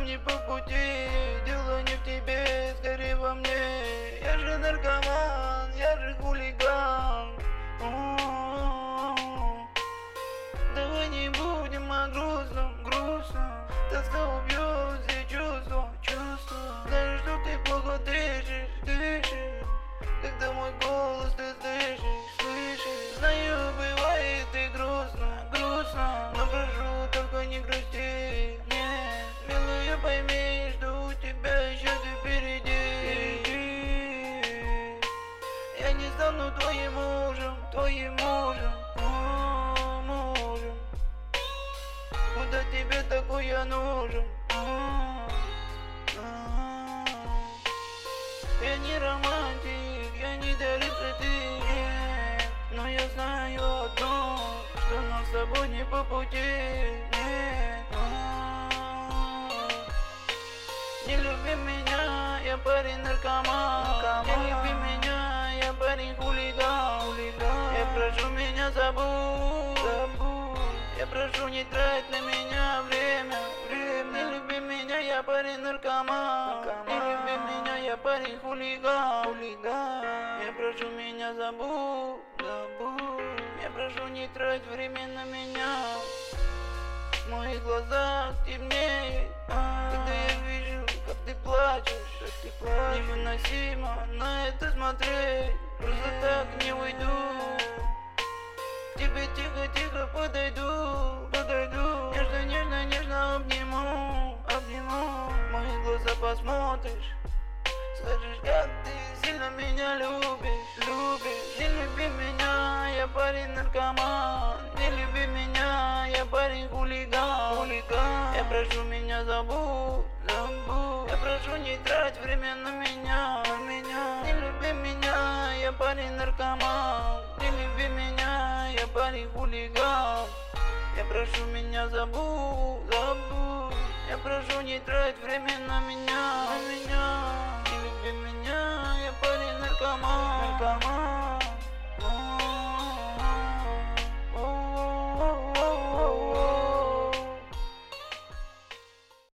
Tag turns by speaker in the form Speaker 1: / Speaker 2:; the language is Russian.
Speaker 1: не по пути. Дело не в тебе, скорее во мне. Я же наркоман, я же хулиган. Давай не будем о грустном, грустно. Тоска убьет все чувства, чувства. Знаешь, что ты плохо дышишь, дышишь. Когда мой голос ты слышишь, слышишь. Знаю, бывает и грустно, грустно. Но прошу, только не грусти. Нет, милая, пойми, что у тебя еще впереди. Я не стану твоим мужем, твоим мужем. Куда тебе такой нужен? Я не романтик, я не дарю цветы, но я знаю одно, что нам с тобой не по пути. Нет. Не люби меня, я парень наркоман. Не люби меня, я парень хулиган. Я прошу, меня забудь. Я прошу, не трать на меня время. Не люби меня, я парень наркоман. Не люби меня, я парень хулиган. Я прошу, меня забудь. Я прошу, не трать время на меня. В моих глазах темнеет, когда я вижу, как ты плачешь. Невыносимо на это смотреть. Просто так не уйду. К тебе тихо-тихо подойду. Нежно, нежно, нежно обниму. В мои глаза посмотришь. Скажешь, как ты сильно меня любишь. Не люби меня, я парень наркоман. Не люби меня, я парень хулиган. Я прошу, меня забудь. Я прошу, не трать время на меня. Не люби меня, я парень наркоман. Не люби меня, я парень хулиган. Я прошу, меня забудь. Я прошу, не трать время на меня. Не люби меня, я парень наркоман.